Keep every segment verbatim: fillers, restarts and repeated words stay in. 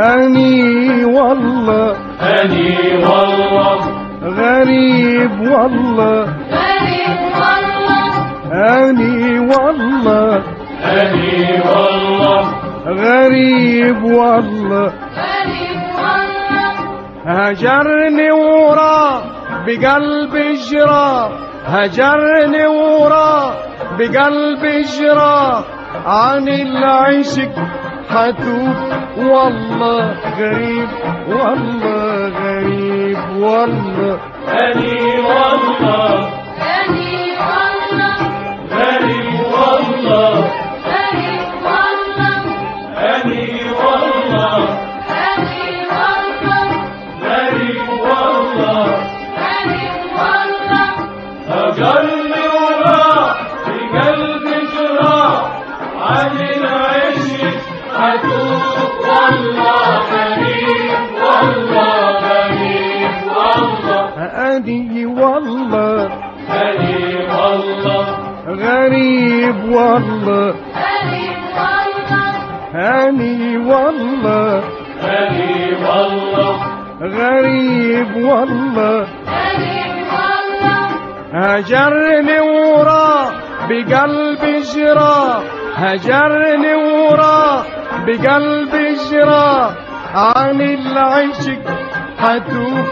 أني والله أني والله غريب والله غريب والله أني والله أني والله غريب والله غريب والله هجرني وراه بقلب جراه هجرني وراه بقلب جراه عن العشق حتوب والله غريب والله غريب والله أني والله أني والله غريب والله غريب والله أني والله أني والله غريب والله غريب والله هجرني وراه بقلب جراح عن العشق حتوب والله غريب والله غريب والله أني والله أني والله غريب والله غريب والله أني والله أني والله غريب والله غريب والله هجرني وراه بقلب جراه هجرني وراه بقلب جراه عن العشق حتوب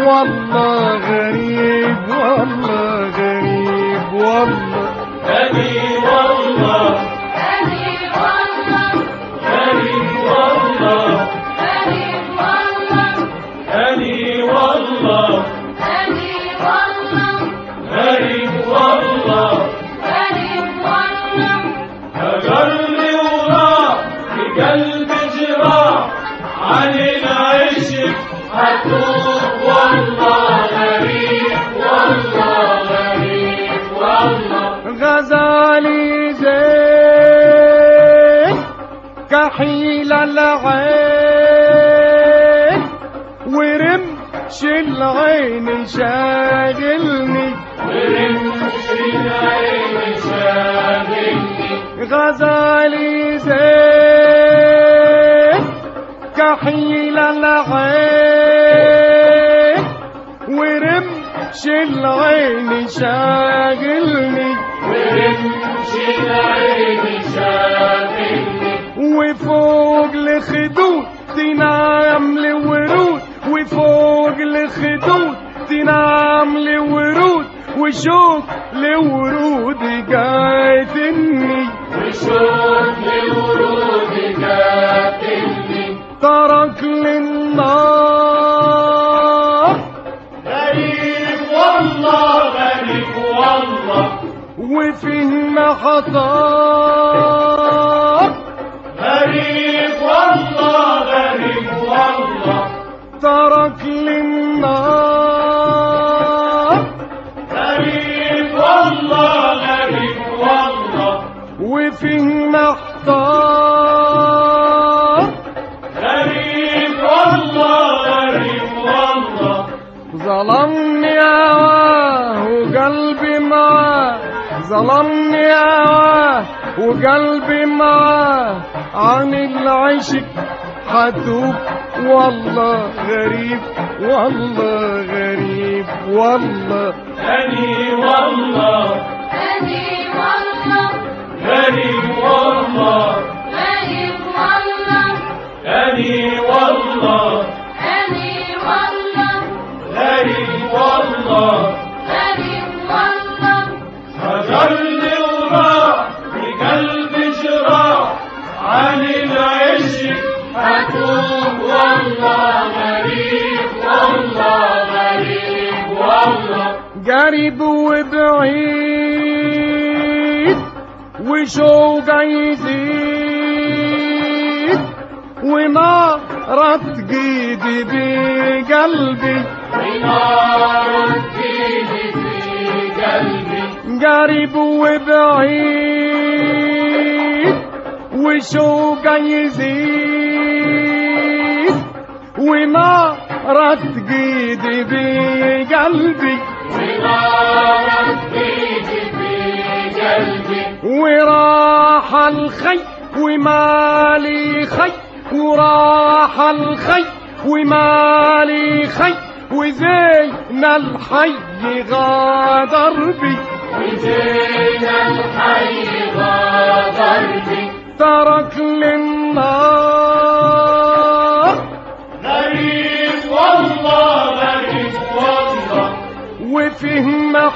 والله غريب والله غريب والله أني والله أني والله غريب والله غريب والله أني والله أني والله غريب والله غريب والله هجرني وراه بقلب جراح عن العشق حتوب والله غريب والله غريب والله غزالي زين كحيل العين ورمش العين شاغلني ورمش العين شاغلني غزالي زين كحيل العين ورمش العين شاغلني ورمش العين شاغلني وفوق الخدود تنام لي ورود وفوق الخدود تنام لي ورود وشوق لورود قاتلني وشوق لورود قاتلني ترك للنار غريب والله غريب والله وفيه محطات غريب والله غريب والله ترك للنار غريب والله غريب والله وفيه محطات غريب والله غريب والله ظلمني هواه وقلبي معاه ظلمني هواه وقلبي معاه عن العشق حتوب والله غريب والله غريب والله أني والله أني والله غريب والله غريب والله أني والله أني والله غريب والله غريب والله هجرني وراح بقلب جراح عن العشق حتوب والله غريب والله غريب والله قريب وبعيد وشوق يزيد ونارة ايدي بقلبي ونار تجيلي في قلبي قريب وبعيد وشوق يزيد ونارة ايدي بقلبي ونار تجيلي في قلبي وراح الخي ومالي خي وراح الخي ومالي خي وزين الحي غادر بي وزين الحي غادر بي ترك للنار غريب والله غريب والله وفيه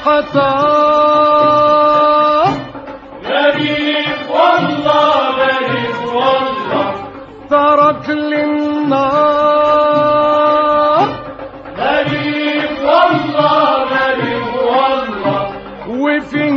محتار غريب والله غريب والله ترك للنار غريب والله غريب والله وفيه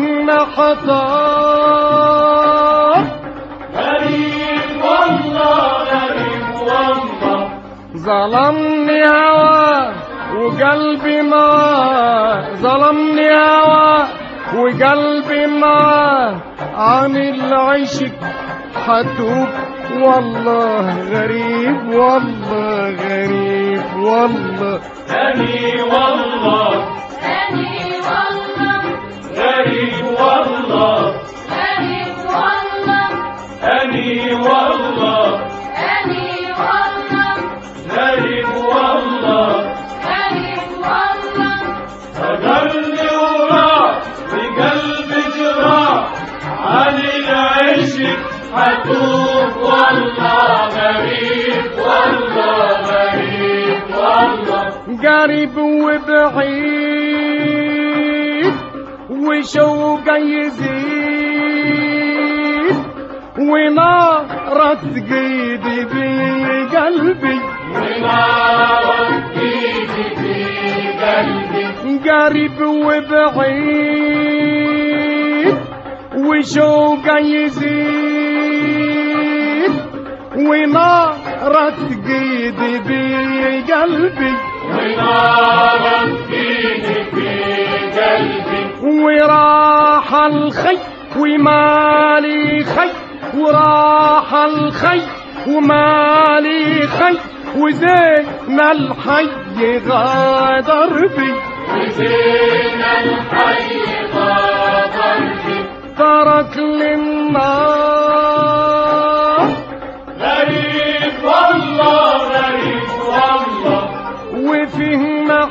محتار غريب والله غريب والله ظلمني هوا وقلبي ما ظلمني هوا وقلبي ما عن العشق حتوب والله غريب والله غريب والله أني والله أني والله غريب والله غريب والله أني والله أني والله غريب والله غريب والله فضلني وراح بقلب جراح عن العشق حتوب والله غريب والله غريب والله قريب وبعيد وشوقه يزيد ونارة قيدي بقلبي ونارت ايدي في قلبي قريب وبعيد وشوقه يزيد ونارة قيدي بقلبي ونارت ايدي في قلبي وراح الخي ومالي خي وراح الخي ومالي خي وزين الحي غادر بي وزين الحي غادر بي ترك للنار غريب والله غريب والله وفيه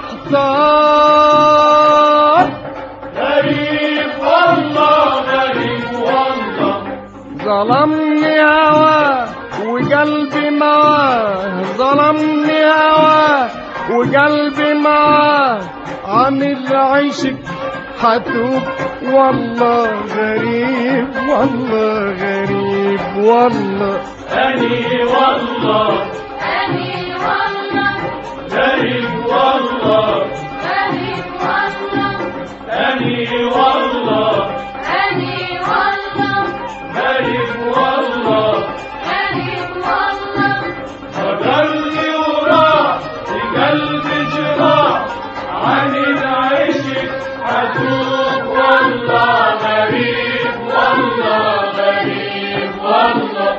محتار غريب والله غريب والله ظلمني هوا وقلبي معاه ظلمني هوا وقلبي معاه عن العشق حتوب والله غريب والله غريب والله أني والله أني والله غريب والله غريب والله أني والله أني والله غريب والله غريب والله فضلني وراح بقلب جراح عن العشق حتوب والله غريب والله غريب والله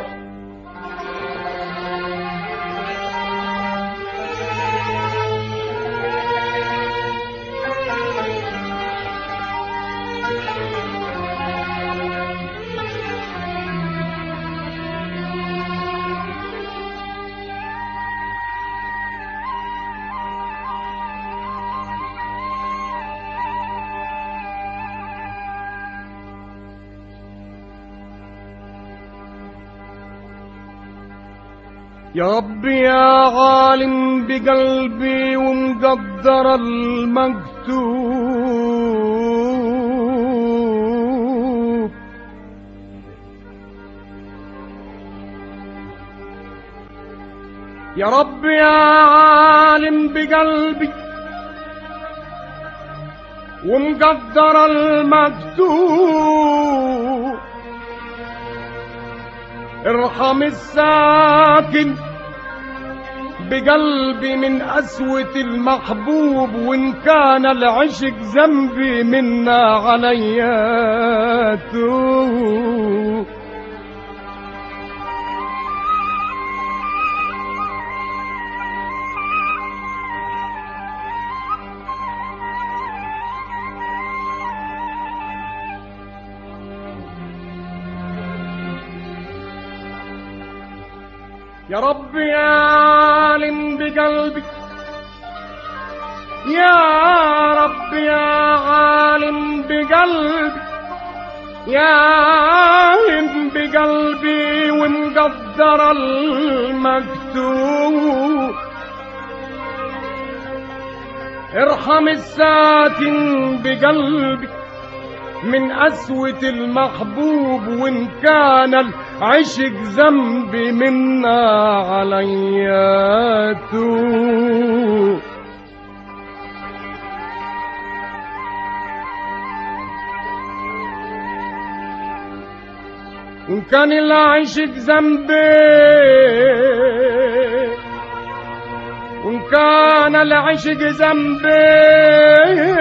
يا رب يا عالم بقلبي ومقدر المكتوب يا رب يا عالم بقلبي ومقدر المكتوب ارحم الساكن بقلبي من قسوة المحبوب وإن كان العشق ذنبي منا عليا توب يا رب يا عالم بقلبي، يا رب يا عالم بقلبي، يا عالم بقلبي ومقدر المكتوب، ارحم الساكن بقلبي من قسوة المحبوب، وإن كان العشق ذنبي منا عليا توب. وإن كان العشق ذنبي، وإن كان العشق ذنبي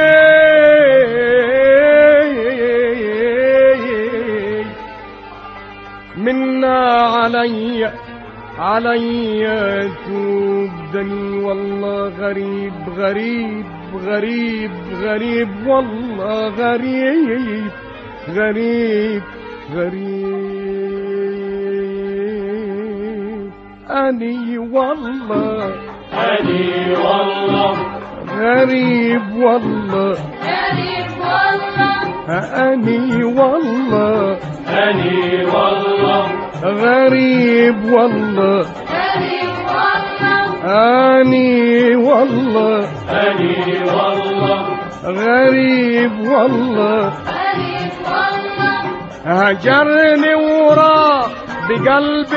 منا علي علي توب. دني والله غريب غريب غريب غريب، والله غريب غريب غريب. أني والله أني والله غريب والله غريب والله أني والله أني والله غريب والله غريب والله أني والله أني والله غريب والله غريب والله هجرني وراه بقلب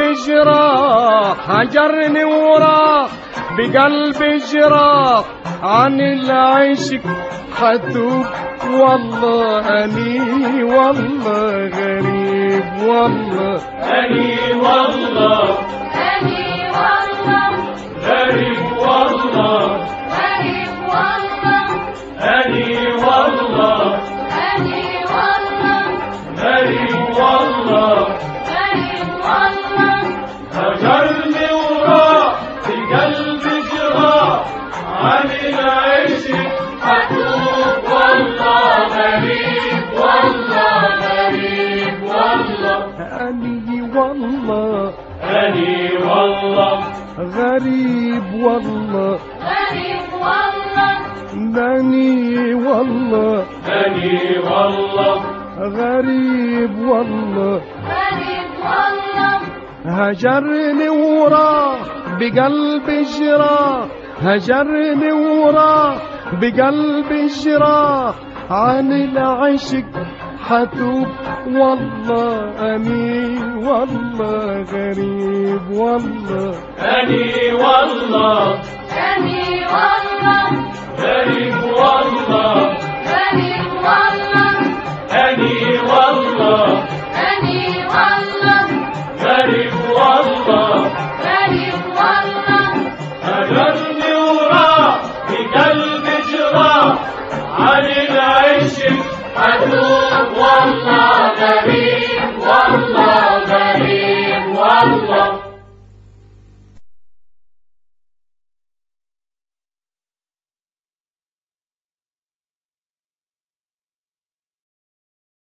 جراح، هجرني وراه بقلب جراح، عن العشق حتوب والله. أني والله غريب والله أني والله أني والله غريب والله غريب والله أني والله أني والله غريب والله غريب والله هجرني وراح في قلبي جراح، عن العشق حتوب والله. غريب والله غريب والله أني والله أني والله غريب والله غريب والله أني والله أني والله غريب والله غريب والله هجرني وراه بقلب جراح، هجرني وراه بقلب جراح، عن العشق حتوب والله. أني والله غريب والله أني والله أني والله غريب والله غريب والله أني والله أني والله